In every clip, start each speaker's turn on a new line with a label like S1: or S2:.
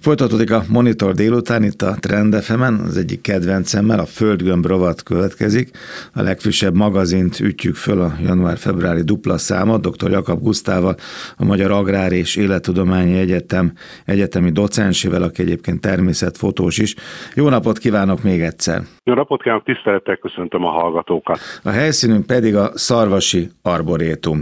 S1: Folytatódik a Monitor délután itt a Trend FM-en, az egyik kedvencemmel, a Földgömb rovat következik. A legfrissebb magazint ütjük föl, a január-februári dupla számot, dr. Jakab Gusztával, a Magyar Agrár és Élettudományi Egyetem egyetemi docensével, aki egyébként természetfotós is. Jó napot kívánok még egyszer!
S2: Jó napot kívánok, tisztelettel köszöntöm a hallgatókat!
S1: A helyszínünk pedig a Szarvasi Arborétum.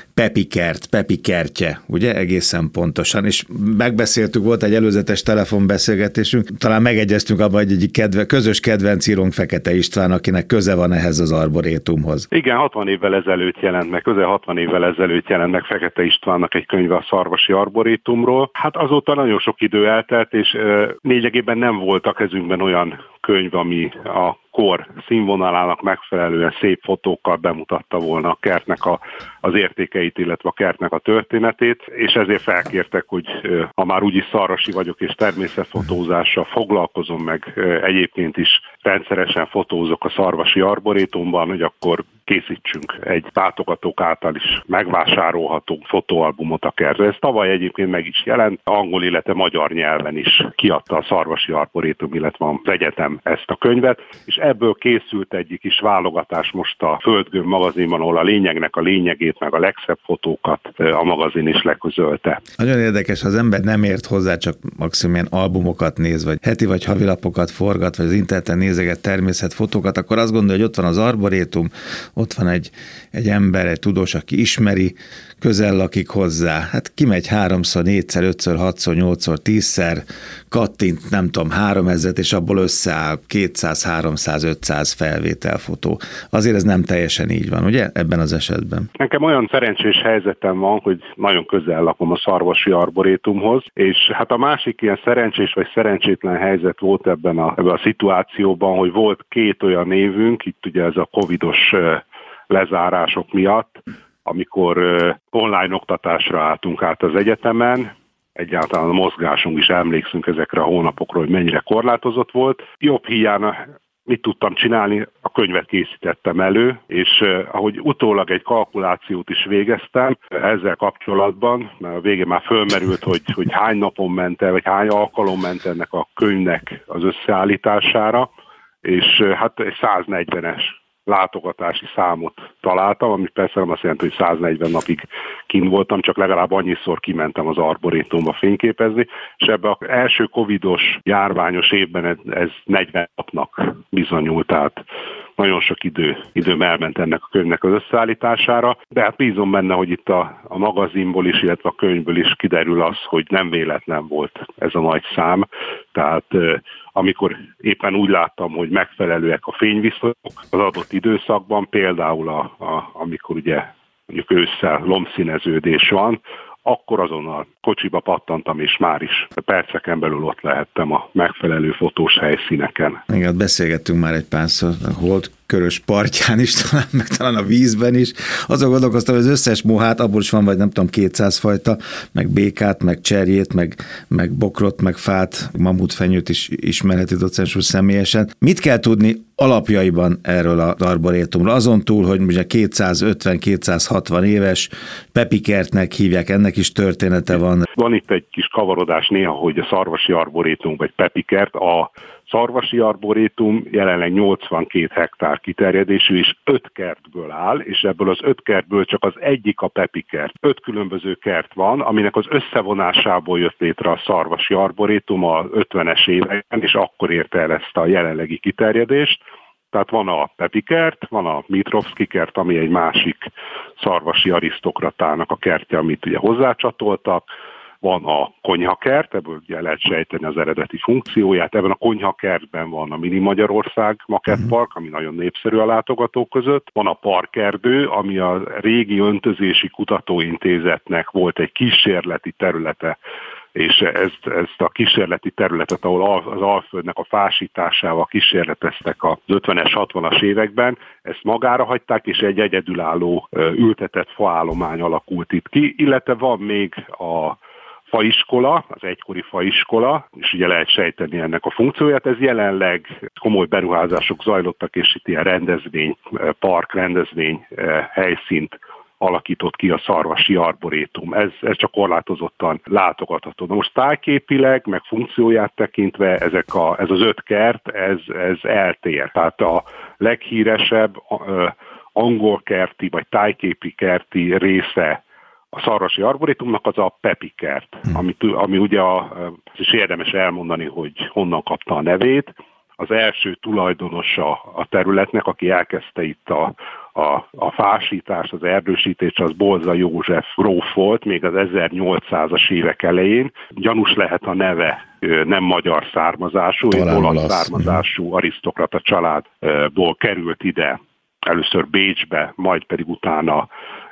S1: Pepi kertje, ugye egészen pontosan, és megbeszéltük, volt egy előzetes telefonbeszélgetésünk, talán megegyeztünk abban, hogy egyik közös kedvencírónk Fekete István, akinek köze van ehhez az arborétumhoz.
S2: Igen, 60 évvel ezelőtt jelent meg, közel 60 évvel ezelőtt jelent meg Fekete Istvánnak egy könyve a Szarvasi Arborétumról. Hát azóta nagyon sok idő eltelt, és lényegében nem volt a kezünkben olyan könyv, ami a kor színvonalának megfelelően szép fotókkal bemutatta volna a kertnek az értékeit, illetve a kertnek a történetét, és ezért felkértek, hogy ha már úgyis szarvasi vagyok és természetfotózással foglalkozom, meg egyébként is rendszeresen fotózok a Szarvasi Arborétumban, hogy akkor készítsünk egy látogatók által is megvásárolható fotóalbumot a kertre. Ez tavaly egyébként meg is jelent, angol, illetve magyar nyelven is kiadta a Szarvasi Arborétum, illetve az egyetem ezt a könyvet, és ebből készült egyik is válogatás most a Földgömb magazinban, ahol a lényegnek a lényegét, meg a legszebb fotókat a magazin is leközölte.
S1: Nagyon érdekes, ha az ember nem ért hozzá, csak maximum ilyen albumokat néz, vagy heti vagy havilapokat forgat, vagy az interneten nézeget természetfotókat, akkor azt gondolja, hogy ott van az arborétum, ott van egy ember, egy tudós, aki ismeri, közel lakik hozzá. Hát kimegy 3-szor, 4-szer, 5-ször, 6-szor, 8-szor, 10-szer, kattint, nem tudom, 3000, és abból összeáll 200, 300, 500 felvételfotó. Azért ez nem teljesen így van, ugye, ebben az esetben?
S2: Nekem olyan szerencsés helyzetem van, hogy nagyon közel lakom a Szarvasi Arborétumhoz, és hát a másik ilyen szerencsés vagy szerencsétlen helyzet volt ebben a szituációban, hogy volt két olyan évünk, itt ugye ez a covidos lezárások miatt, amikor online oktatásra álltunk át az egyetemen, egyáltalán a mozgásunk is, emlékszünk ezekre a hónapokra, hogy mennyire korlátozott volt. Jobb hiány mit tudtam csinálni, a könyvet készítettem elő, és ahogy utólag egy kalkulációt is végeztem ezzel kapcsolatban, mert a végén már fölmerült, hogy hány napon ment el, vagy hány alkalom ment ennek a könyvnek az összeállítására, és hát egy 140-es látogatási számot találtam, ami persze nem azt jelenti, hogy 140 napig kint voltam, csak legalább annyiszor kimentem az arborétumba fényképezni, és ebben az első covidos járványos évben ez 40 napnak bizonyult, tehát nagyon sok időm elment ennek a könyvnek az összeállítására, de hát bízom benne, hogy itt a magazinból is, illetve a könyvből is kiderül az, hogy nem véletlen volt ez a nagy szám, tehát amikor éppen úgy láttam, hogy megfelelőek a fényviszonyok az adott időszakban, például amikor ugye mondjuk ősszel lombszíneződés van, akkor azonnal kocsiba pattantam, és már is perceken belül ott lehettem a megfelelő fotós helyszíneken.
S1: Igen, beszélgettünk már egy párszor a Holdkörös partján is, talán a vízben is. Azon gondolkoztam, hogy az összes mohát, abból is van vagy nem tudom 200 fajta, meg békát, meg cserjét, meg bokrot, meg fát, mamutfenyőt is ismerheti docens úr személyesen. Mit kell tudni alapjaiban erről az arborétumról? Azon túl, hogy ugye 250-260 éves, pepikertnek hívják, ennek is története van.
S2: Van itt egy kis kavarodás néha, hogy a Szarvasi Arborétum vagy pepikert. A Szarvasi Arborétum jelenleg 82 hektár kiterjedésű, és 5 kertből áll, és ebből az 5 kertből csak az egyik a pepikert. 5 különböző kert van, aminek az összevonásából jött létre a Szarvasi Arborétum a 50-es években, és akkor érte el ezt a jelenlegi kiterjedést. Tehát van a pepikert, van a Mitrovszky kert, ami egy másik szarvasi arisztokratának a kertje, amit ugye hozzácsatoltak, van a konyhakert, ebből ugye lehet sejteni az eredeti funkcióját, ebben a konyhakertben van a Mini Magyarország makettpark, ami nagyon népszerű a látogatók között, van a parkerdő, ami a régi öntözési kutatóintézetnek volt egy kísérleti területe, és ezt a kísérleti területet, ahol az Alföldnek a fásításával kísérleteztek az 50-es, 60-as években, ezt magára hagyták, és egy egyedülálló ültetett faállomány alakult itt ki, illetve van még a faiskola, az egykori faiskola, és ugye lehet sejteni ennek a funkcióját, ez jelenleg komoly beruházások zajlottak, és itt ilyen rendezvény, park rendezvény helyszínt alakított ki a Szarvasi Arborétum. Ez csak korlátozottan látogatható. Na most tájképileg, meg funkcióját tekintve ez az 5 kert, ez eltér. Tehát a leghíresebb angolkerti vagy tájképi kerti része a Szarvasi Arborétumnak az a Pepi kert, ami ugye, ez is érdemes elmondani, hogy honnan kapta a nevét. Az első tulajdonosa a területnek, aki elkezdte itt a fásítást, az erdősítést, az Bolza József gróf volt, még az 1800-as évek elején. Gyanús lehet a neve, nem magyar származású, olasz származású arisztokrata családból került ide, először Bécsbe, majd pedig utána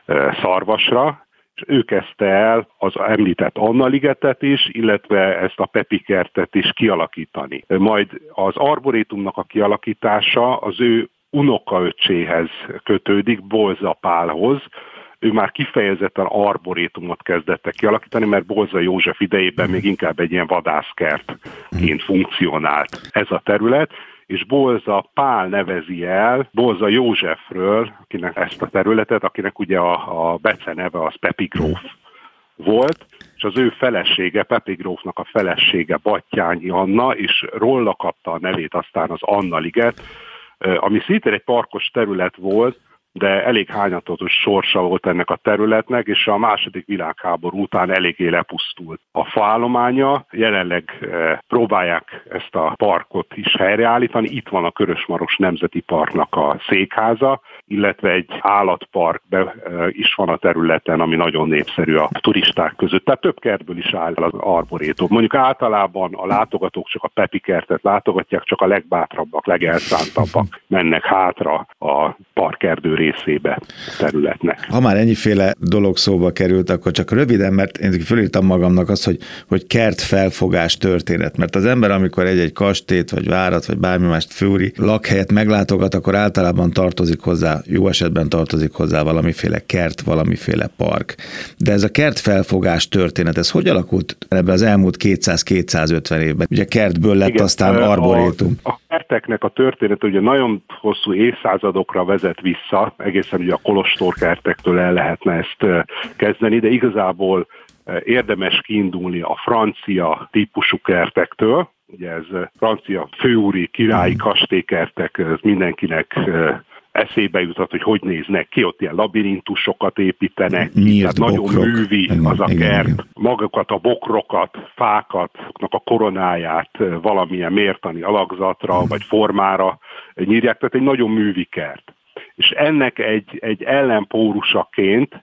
S2: Szarvasra, és ő kezdte el az említett Anna-ligetet is, illetve ezt a Pepi kertet is kialakítani. Majd az arborétumnak a kialakítása az ő unokaöccséhez kötődik, Bolza Pálhoz. Ő már kifejezetten arborétumot kezdett kialakítani, mert Bolza József idejében még inkább egy ilyen vadászkertként funkcionált ez a terület, és Bolza Pál nevezi el Bolza Józsefről, akinek ezt a területet, akinek ugye a beceneve az Pepi gróf volt, és az ő felesége, Pepi grófnak a felesége Battyányi Anna, és róla kapta a nevét aztán az Anna-liget, ami szintén egy parkos terület volt, de elég hányattatos sorsa volt ennek a területnek, és a második világháború után eléggé lepusztult a faállománya. Jelenleg próbálják ezt a parkot is helyreállítani. Itt van a Körösmaros Nemzeti Parknak a székháza, illetve egy állatpark is van a területen, ami nagyon népszerű a turisták között. Tehát több kertből is áll az arborétum. Mondjuk általában a látogatók csak a Pepi kertet látogatják, csak a legbátrabbak, legelszántabbak mennek hátra a parkerdő részébe területnek.
S1: Ha már ennyiféle dolog szóba került, akkor csak röviden, mert én fölírtam magamnak azt, hogy kertfelfogás történet, mert az ember, amikor egy kastélyt, vagy várat, vagy bármi más főúri lakhelyet meglátogat, akkor általában tartozik hozzá, jó esetben tartozik hozzá valamiféle kert, valamiféle park. De ez a kertfelfogás történet, ez hogy alakult ebben az elmúlt 200-250 évben? Ugye kertből lett igen, aztán arborétum.
S2: A kerteknek a történet ugye nagyon hosszú évszázadokra vezet vissza, egészen ugye a kolostorkertektől el lehetne ezt kezdeni, de igazából érdemes kiindulni a francia típusú kertektől. Ugye ez francia főúri királyi kastélykertek, ez mindenkinek eszébe jutott, hogy néznek ki, ott ilyen labirintusokat építenek, tehát nagyon művi az a kert, igen. Magukat a bokrokat, fákatnak a koronáját valamilyen mértani alakzatra vagy formára nyírják, tehát egy nagyon művi kert. És ennek egy ellenpórusaként,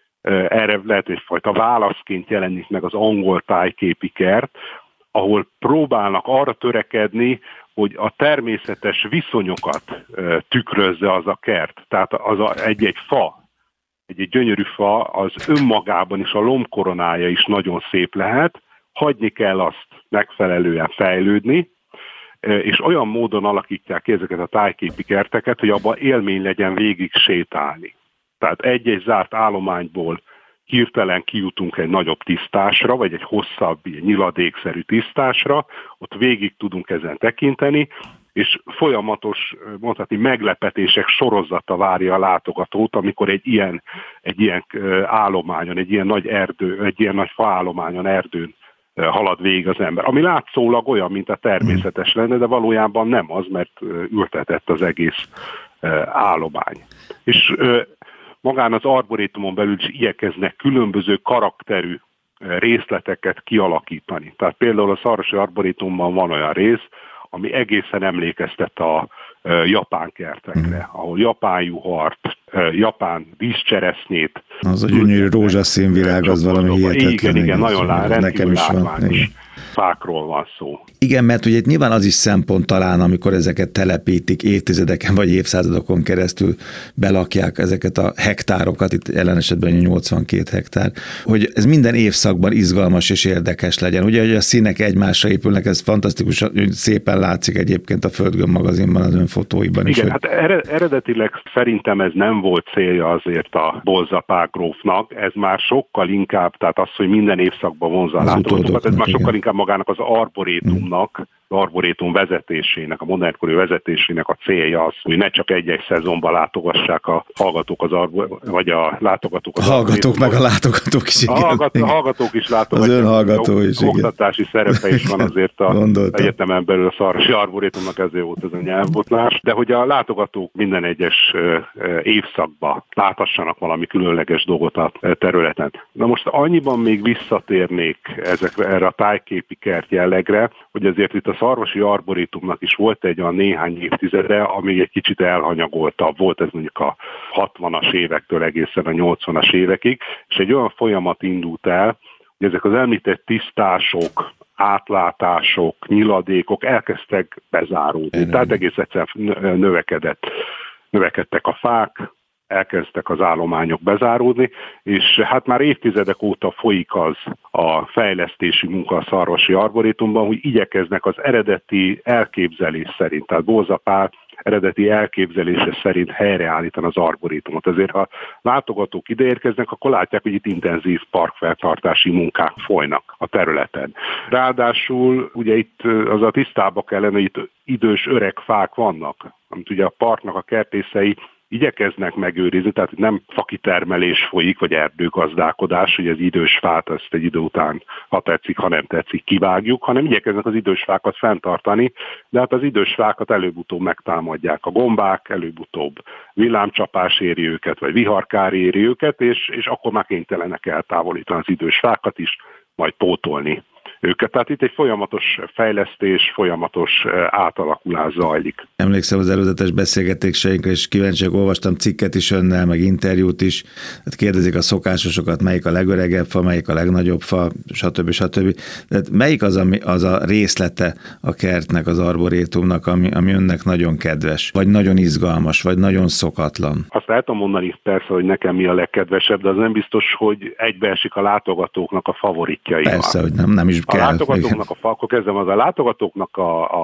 S2: erre lehet egyfajta válaszként jelenik meg az angol tájképi kert, ahol próbálnak arra törekedni, hogy a természetes viszonyokat tükrözze az a kert. Tehát egy fa, egy gyönyörű fa, az önmagában is a lombkoronája is nagyon szép lehet, hagyni kell azt megfelelően fejlődni, és olyan módon alakítják ki ezeket a tájképi kerteket, hogy abban élmény legyen végig sétálni. Tehát egy-egy zárt állományból hirtelen kijutunk egy nagyobb tisztásra, vagy egy hosszabb, nyiladékszerű tisztásra, ott végig tudunk ezen tekinteni, és folyamatos, mondhatni, meglepetések sorozata várja a látogatót, amikor egy ilyen állományon, egy ilyen nagy erdő, egy ilyen nagy faállományon, erdőn halad végig az ember. Ami látszólag olyan, mint a természetes lenne, de valójában nem az, mert ültetett az egész állomány. És magán az arborétumon belül is igyekeznek különböző karakterű részleteket kialakítani. Tehát például a Szarvasi Arborétumban van olyan rész, ami egészen emlékeztet a japán kertekre, ahol japán juhart, japán vízcseresznyét.
S1: Az a gyönyörű rózsaszín virág, az valami hihetetlen.
S2: Igen, nagyon rendkívül látványos fákról van szó.
S1: Igen, mert ugye itt nyilván az is szempont talán, amikor ezeket telepítik évtizedeken vagy évszázadokon keresztül belakják ezeket a hektárokat, itt jelen esetben 82 hektár, hogy ez minden évszakban izgalmas és érdekes legyen. Ugye, hogy a színek egymásra épülnek, ez fantasztikus, szépen látszik egyébként a Földgömb magazinban, az ön fotóiban is.
S2: Igen, hát eredetileg szerintem ez nem volt célja azért a Bolza Pál grófnak, ez már sokkal inkább, tehát az, hogy minden évszakban vonzza a látogatókat, ez már sokkal inkább magának az arborétumnak arborétum vezetésének, a modernkori vezetésének a célja az, hogy ne csak egy-egy szezonban látogassák a hallgatók vagy a látogatók az
S1: hallgatók meg a látogatók is.
S2: A hallgatók is látogatják.
S1: Az önhallgató is.
S2: Oktatási szerepe is van azért az egyetemen belül a Szarvasi Arborétumnak, ezért volt ez a nyelvbotlás, de hogy a látogatók minden egyes évszakban láthassanak valami különleges dolgot a területen. Na most annyiban még visszatérnék erre a tájképi kert jellegre, hogy azért itt a Szarvasi Arborétumnak is volt egy olyan néhány évtizede, ami egy kicsit elhanyagoltabb volt, ez mondjuk a 60-as évektől egészen a 80-as évekig, és egy olyan folyamat indult el, hogy ezek az említett tisztások, átlátások, nyiladékok elkezdtek bezáródni. Tehát egész egyszerűen növekedtek a fák, elkezdtek az állományok bezáródni, és hát már évtizedek óta folyik az a fejlesztési munka a Szarvasi Arborétumban, hogy igyekeznek az eredeti elképzelés szerint, tehát Bóza Pál eredeti elképzelése szerint helyreállítani az arborétumot. Ezért ha látogatók ideérkeznek, akkor látják, hogy itt intenzív parkfeltartási munkák folynak a területen. Ráadásul ugye itt az a tisztába kellene, hogy itt idős öreg fák vannak, amit ugye a parknak a kertészei igyekeznek megőrizni, tehát nem fakitermelés folyik, vagy erdőgazdálkodás, hogy az idős fát ezt egy idő után, ha tetszik, ha nem tetszik, kivágjuk, hanem igyekeznek az idős fákat fenntartani, de hát az idős fákat előbb-utóbb megtámadják a gombák, előbb-utóbb villámcsapás éri őket, vagy viharkár éri őket, és akkor már kénytelenek eltávolítani az idős fákat is, majd pótolni őket. Tehát itt egy folyamatos fejlesztés, folyamatos átalakulás zajlik.
S1: Emlékszem az előzetes beszélgetéseinkre, és kíváncsiak, olvastam cikket is önnel, meg interjút is. Hát kérdezik a szokásosokat, melyik a legöregebb fa, melyik a legnagyobb fa, stb. De melyik az a részlete a kertnek, az arborétumnak, ami önnek nagyon kedves, vagy nagyon izgalmas, vagy nagyon szokatlan?
S2: Azt el tudom mondani persze, hogy nekem mi a legkedvesebb, de az nem biztos, hogy egybeesik a látogatóknak a favoritjaival.
S1: Persze, hogy nem is kell.
S2: Akkor kezdem, az a látogatóknak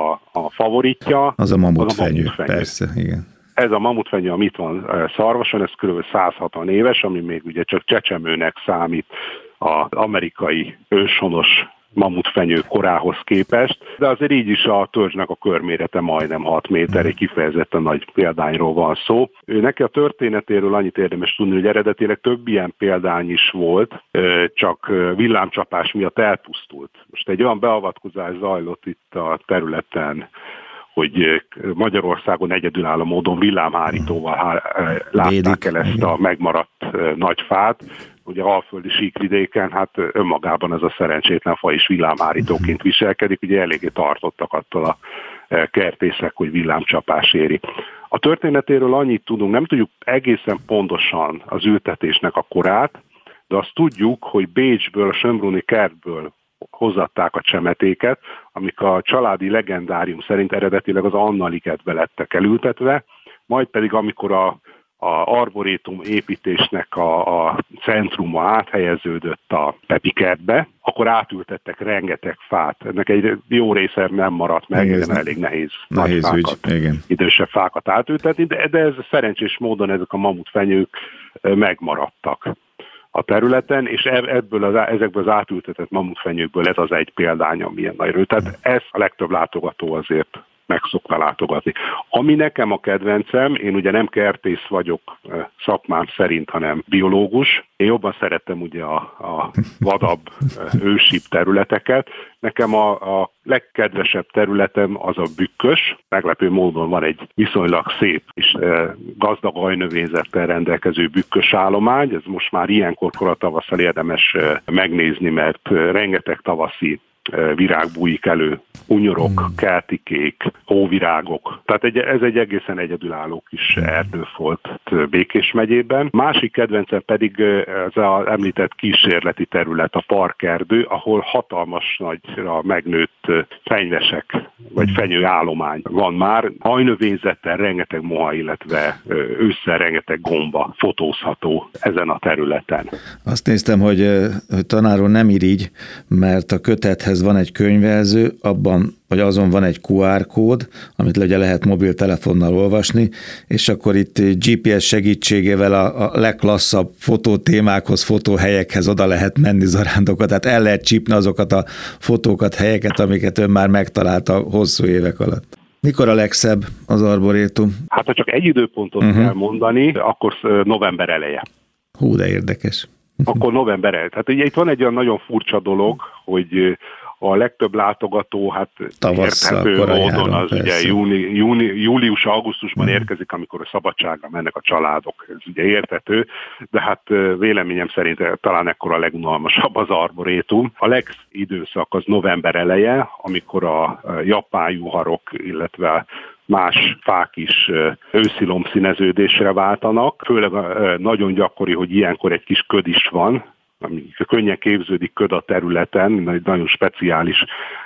S2: a favoritja.
S1: Az a mamutfenyő, persze, igen.
S2: Ez a mamutfenyő, amit van Szarvason, ez kb. 160 éves, ami még ugye csak csecsemőnek számít az amerikai őshonos mamutfenyő korához képest, de azért így is a törzsnek a körmérete majdnem 6 méter, egy kifejezetten nagy példányról van szó. Neki a történetéről annyit érdemes tudni, hogy eredetileg több ilyen példány is volt, csak villámcsapás miatt elpusztult. Most egy olyan beavatkozás zajlott itt a területen, hogy Magyarországon egyedülálló módon villámhárítóval látták el ezt a megmaradt nagy fát. Ugye alföldi síkvidéken, hát önmagában ez a szerencsétlen fa is villámhárítóként viselkedik, ugye eléggé tartottak attól a kertészek, hogy villámcsapás éri. A történetéről annyit tudunk, nem tudjuk egészen pontosan az ültetésnek a korát, de azt tudjuk, hogy Bécsből, a Schönbrunni kertből hozatták a csemetéket, amik a családi legendárium szerint eredetileg az Anna-ligetbe lettek elültetve, majd pedig amikor a arborétum építésnek a centruma áthelyeződött a Pepikertbe, akkor átültettek rengeteg fát. Ennek egy jó része nem maradt meg, elég nehéz fákat, idősebb fákat átültetni, de ez szerencsés módon ezek a mamutfenyők megmaradtak a területen, és ezekből az átültetett mamutfenyőkből ez az egy példány, ami ilyen nagyra. Tehát ezt a legtöbb látogató azért meg szokta látogatni. Ami nekem a kedvencem, én ugye nem kertész vagyok szakmám szerint, hanem biológus. Én jobban szerettem ugye a vadabb, ősibb területeket. Nekem a legkedvesebb területem az a Bükkös. Meglepő módon van egy viszonylag szép és gazdag ajnövényzettel rendelkező bükkös állomány. Ez most már ilyenkor koratavasszal érdemes megnézni, mert rengeteg tavaszi virág bújik elő, unyorok, keltikék, hóvirágok. Tehát ez egy egészen egyedülálló kis erdő volt Békés megyében. Másik kedvencem pedig ez az említett kísérleti terület, a parkerdő, ahol hatalmas nagyra megnőtt fenyvesek, vagy fenyőállomány van már. Ajnövényzettel rengeteg moha, illetve ősszel rengeteg gomba fotózható ezen a területen.
S1: Azt néztem, hogy tanár úr nem irigy, mert a kötethez egészhez van egy könyvelző, abban vagy azon van egy QR kód, amit ugye lehet mobiltelefonnal olvasni, és akkor itt GPS segítségével a legklasszabb fotótémákhoz, fotóhelyekhez oda lehet menni zarándokat, tehát el lehet csípni azokat a fotókat, helyeket, amiket ön már megtalált a hosszú évek alatt. Mikor a legszebb az arborétum?
S2: Hát ha csak egy időpontot kell mondani, akkor november eleje.
S1: Hú, de érdekes.
S2: Akkor november eleje. Tehát ugye itt van egy olyan nagyon furcsa dolog, hogy a legtöbb látogató, hát érthető módon az ugye július-augusztusban érkezik, amikor a szabadságra mennek a családok. Ez ugye érthető, de hát véleményem szerint talán ekkor a legunalmasabb az arborétum. A legidőszak az november eleje, amikor a japán juharok, illetve más fák is őszi lombszíneződésre váltanak. Főleg nagyon gyakori, hogy ilyenkor egy kis köd is van, ami könnyen képződik köd a területen, egy nagyon speciális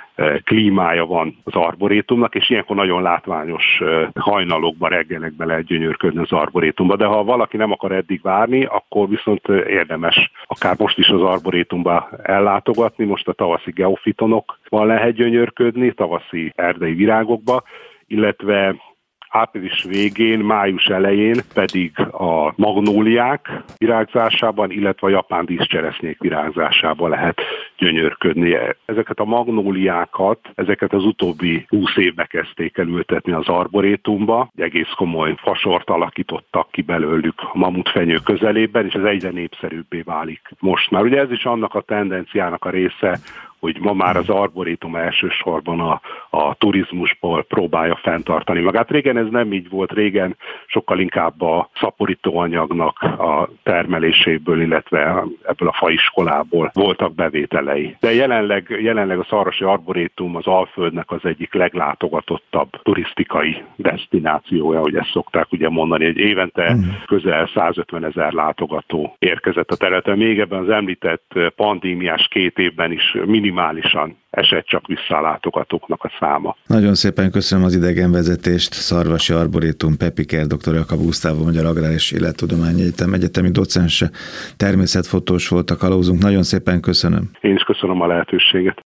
S2: klímája van az arborétumnak, és ilyenkor nagyon látványos hajnalokban, reggelekben lehet gyönyörködni az arborétumba. De ha valaki nem akar eddig várni, akkor viszont érdemes akár most is az arborétumba ellátogatni. Most a tavaszi geofitonokban lehet gyönyörködni, tavaszi erdei virágokba, illetve április végén, május elején pedig a magnóliák virágzásában, illetve a japán díszcseresznyék virágzásában lehet gyönyörködni. Ezeket a magnóliákat, ezeket az utóbbi 20 évben kezdték el ültetni az arborétumba. Egész komoly fasort alakítottak ki belőlük a mamutfenyő közelében, és ez egyre népszerűbbé válik most már. Ugye ez is annak a tendenciának a része, hogy ma már az arborétum elsősorban a turizmusból próbálja fenntartani magát. Régen ez nem így volt, régen sokkal inkább a szaporítóanyagnak a termeléséből, illetve ebből a faiskolából voltak bevételei. De jelenleg a Szarvasi Arborétum az Alföldnek az egyik leglátogatottabb turisztikai desztinációja, hogy ezt szokták ugye mondani, hogy évente közel 150 000 látogató érkezett a területen. Még ebben az említett pandémiás 2 évben is minimálisan esett csak vissza a látogatóknak a száma.
S1: Nagyon szépen köszönöm az idegenvezetést. Szarvasi Arborétum Pepiker dr. Jakab Gusztávó Magyar Agrár és Élettudományi Egyetem egyetemi docense, természetfotós volt a kalauzunk. Nagyon szépen köszönöm.
S2: Én is köszönöm a lehetőséget.